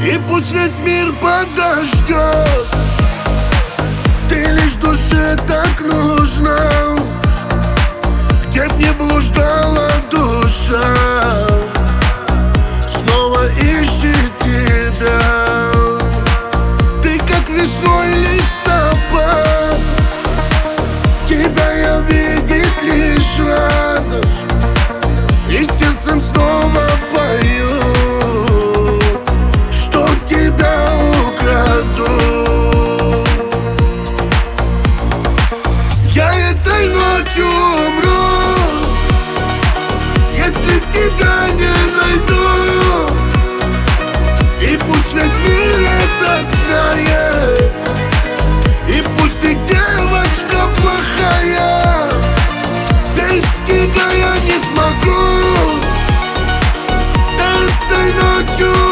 И пусть весь мир подождет, ты лишь душе так нужна. Где б не блуждала душа, снова ищет тебя. Ты как весной листопад, тебя я видеть лишь рада. И сердцем снова пою, что тебя украду. Я этой ночью умру, если тебя не найду. И пусть весь мир это знает, и пусть ты девочка плохая, без тебя я не смогу. Этой ночью